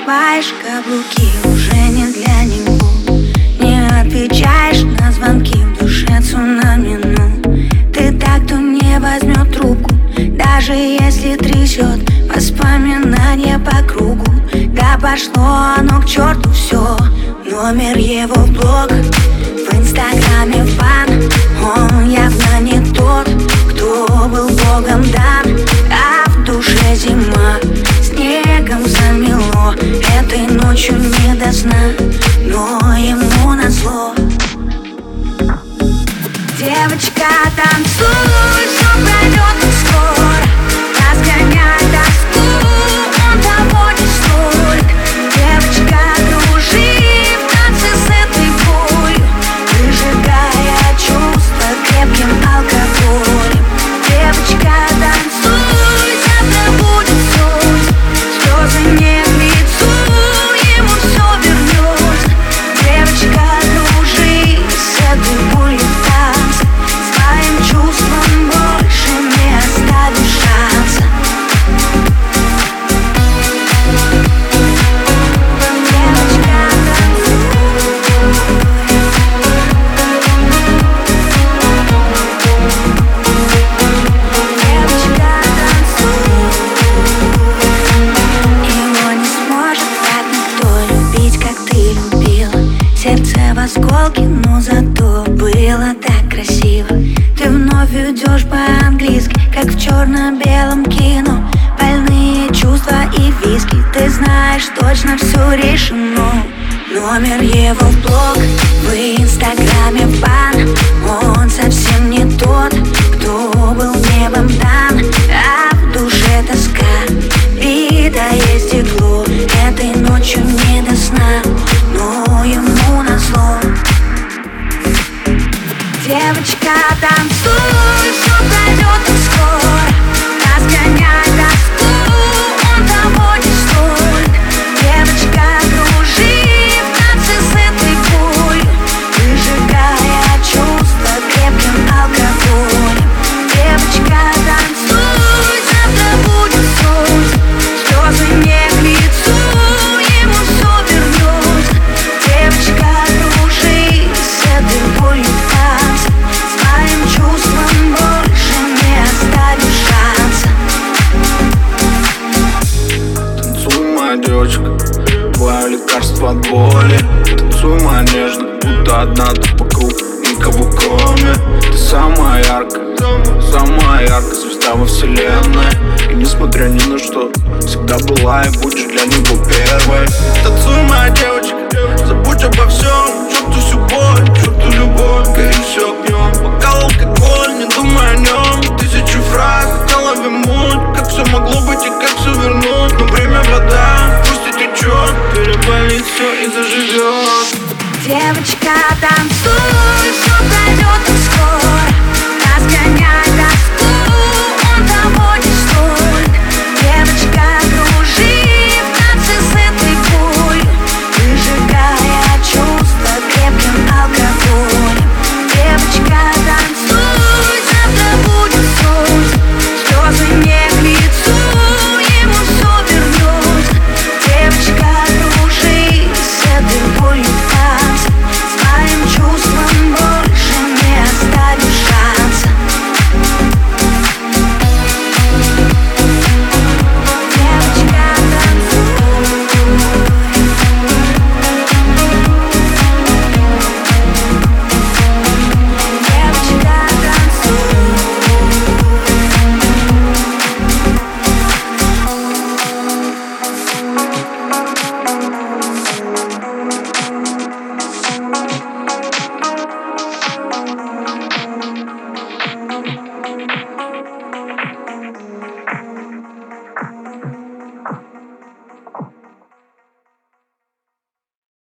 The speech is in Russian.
надеваешь каблуки, уже не для него. Не отвечаешь на звонки, в душе цунами, ну ты так, кто не возьмет трубку, даже если трясет воспоминания по кругу. Да пошло оно к черту все, номер его в блог, в инстаграме в бан. Он явно не тот, кто был богом дан, а в душе зима, снегом замело. Этой ночью не до сна, но ему назло. Девочка, танцуй, все пройдет так скоро, разгоняй тоску, он того не стоит. Девочка, кружи в танце с этой болью, выжигая чувства крепким алкоголем. Девочка, танцуй, завтра будет солнце, слезы не к лицу, ему все вернется. Девочка, кружи с этой болью в танце, своим чувствам больше не оставишь шанса. Сердце в осколке, но зато было так красиво. Ты вновь идешь по-английски, как в черно-белом кино. Больные чувства и виски, ты знаешь, точно все решено. Номер его в блог, в инстаграме в бан. Он совсем не тот, кто был небом дан, а в душе тоска, битое стекло. Этой ночью не до сна, но ему назло. Девочка, танцуй, все пройдет так скоро, разгоняй тоску, он того не стоит. Девочка, кружи в танце с этой болью, выжигая чувства крепким алкоголем. Девочка, танцуй, завтра будет солнце, слезы не к лицу, ему все вернется. Девочка, кружи с этой болью в танце, своим чувствам больше не оставишь шанса. Танцуй, моя девочка, твое лекарство от боли. Танцуй, моя нежная, будто одна ты по кругу, никого кроме. Ты самая яркая звезда во вселенной. И несмотря ни на что, всегда была и будешь для него первой. Танцуй, моя девочка, забудь обо всем, черту всю боль, черту любовь, гори все огнем. Бокал алкоголь, не думай о нем, тысячу фраз в голове муть, как все могло быть и как все вернуть. Но время вода, пусть и течет, переболит все и заживет. Девочка,